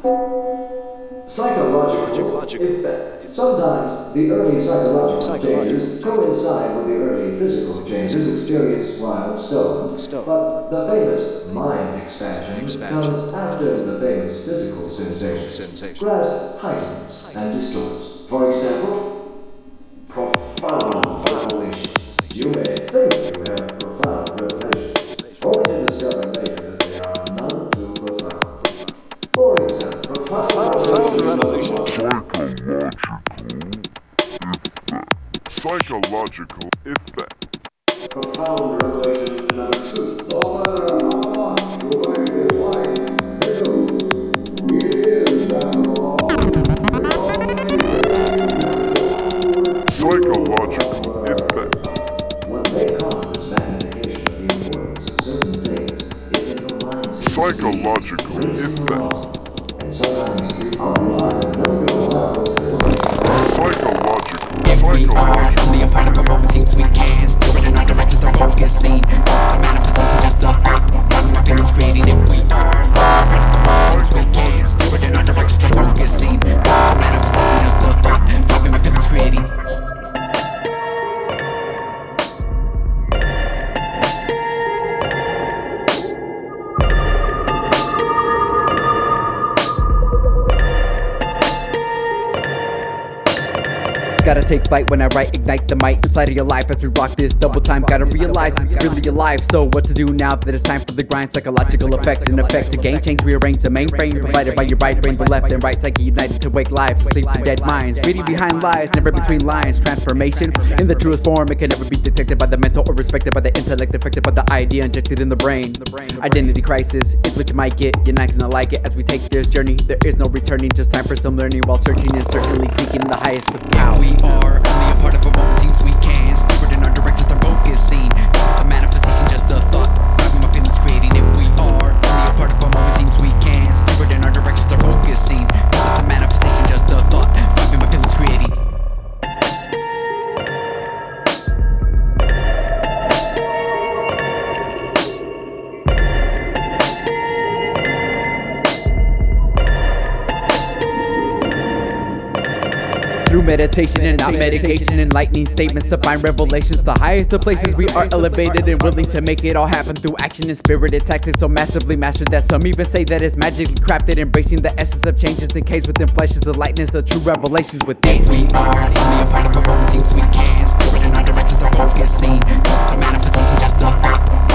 Psychological effects. Sometimes the early psychological changes coincide with the early physical changes experienced while stoned, but the famous mind expansion comes after the famous physical sensation. Grasp heightens and distorts. For example, profound revelations. You may think you have profound revelations, only to discover later that they are none too profound. For example, profound revelation. Psychological effect. Profound revelation number 2. No matter how much joy is like, echoes, years down the line, Psychological effect. what may cause this magnification of the importance of certain things is that your mind seems Psychological effect. and sometimes online no levels. We are only a part of a moment, seems we can steer it in our directions, they're focusing. Focus on manifestation, just a thought. Driving my feelings, creating if we are. Seems we can steer it in our directions, they're focusing. Focus on manifestation, just a thought. Driving my feelings, creating. Gotta take flight when I write, ignite the might inside of your life as we rock this double time. Gotta realize it's really alive. So what to do now that it's time for the grind? Psychological effect, an effect to gain change, rearrange the mainframe provided by your right brain, the left and right psyche united to wake life, sleep to dead minds, reading behind lies, never between lines. Transformation in the truest form, it can never be detected by the mental or respected by the intellect, affected by the idea injected in the brain. Identity crisis is what you might get. You're not gonna like it as we take this journey. There is no returning, just time for some learning while searching and certainly seeking the highest of power. We are only a part of a moment, seems we can steer it in our directions, they're focusing. Focus on manifestation, just a thought. Driving my feelings, creating if we are only a part of a moment, seems we can steer it in our directions, they're focusing. Focus on manifestation, just a thought. Driving my feelings, creating. Through meditation and not medication, enlightening statements to find revelations. The highest of places we are elevated and willing to make it all happen through action and spirited tactics. So massively mastered that some even say that it's magically crafted. Embracing the essence of changes encased within flesh is the lightness of true revelations within. We are only a part of a moment, seems we can steer it in our directions, they're focusing. Focus on manifestation, just a thought.